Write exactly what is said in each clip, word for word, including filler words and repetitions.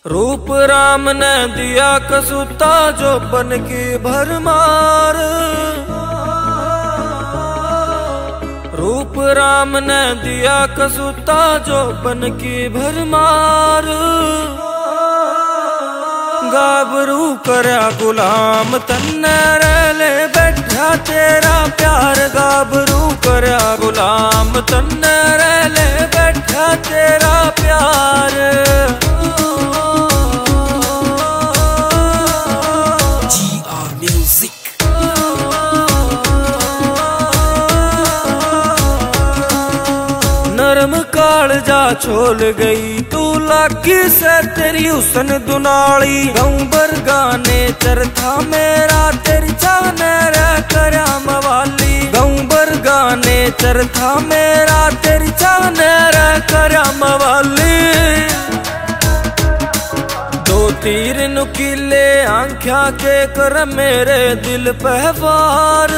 रूप राम ने दिया कसूता जो बन की भरमार। रूप राम ने दिया कसूता जो बन की भरमार। गाबरू करया गुलाम तन्ने रैले बैठा तेरा प्यार। गाबरू करया गुलाम तन्ने रैले बैठा तेरा प्यार। नरम कालजा छोल गई तू लागी से तेरी हुसन दुनाली। गौबर गाने चरथा मेरा तेरी जाने रे करया मवाली। गौबर गाने चरथा मेरा तेरी जाने रे करया मवाली। दो तीर नुकीले आंख्या के कर मेरे दिल पे वार।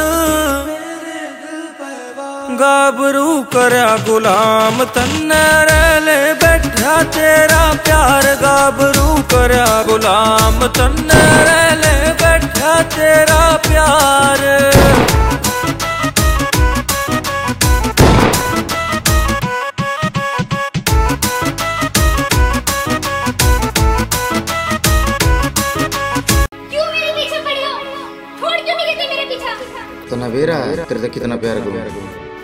गाबरू करया गुलाम तन्ने रैले बैठा तेरा प्यार। गाबरू करया गुलाम तन्ने रैले बैठा तेरा प्यार। क्यों मेरे पीछे पड़ी हो? छोड़ क्यों नहीं देते मेरे पीछा? इतना बेरा है तेरे से कितना प्यार करूं।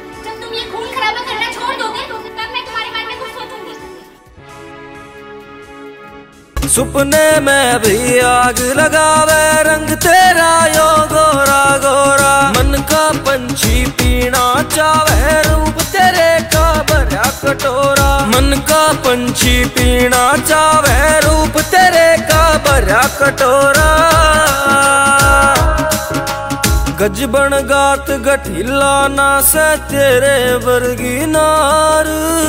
सुपने में भी आग लगावे रंग तेरा यो गोरा गोरा। मन का पंछी पीना चावे रूप तेरे का भरा कटोरा। मन का पंछी पीना चावे रूप तेरे का भरा कटोरा। गज बन गात गठिला ना से तेरे वर्गी नार।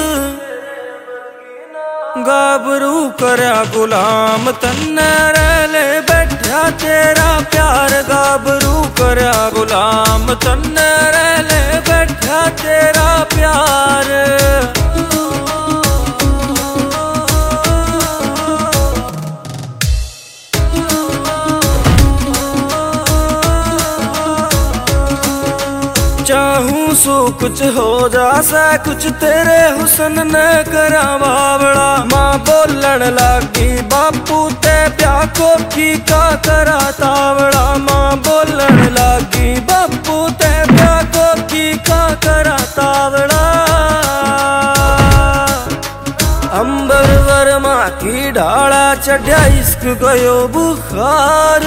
गाबरू करया गुलाम तन्ने रैले बैठा तेरा प्यार। गाबरू करया गुलाम तन्ने रैले बैठा तेरा प्यार। चाहूं सो कुछ हो जासा कुछ तेरे हुसन ने करा बावड़ा। माँ बोलन लागी बापू ते प्या को फीका करा तावड़ा। माँ बोलन लागी बापू ते प्या को फीका करा तावड़ा। अंबर वर्मा की ढाला चढ़ा इश्क गयो बुखार।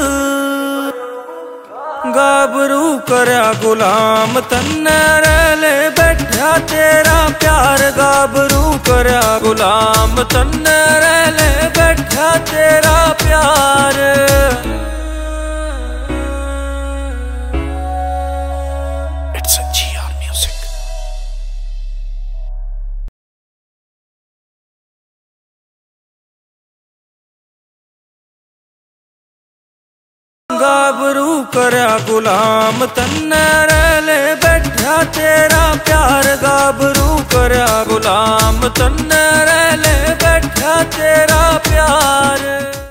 गाबरू करया गुलाम तन्ने रैले बैठा तेरा प्यार। गाबरू करया गुलाम तन्ने रैले बैठा तेरा प्यार। It's a G R music. गाबरू करया गुलाम तन्ने रैले बैठा तेरा प्यार। गाबरू करया गुलाम तन्ने रैले बैठा तेरा प्यार।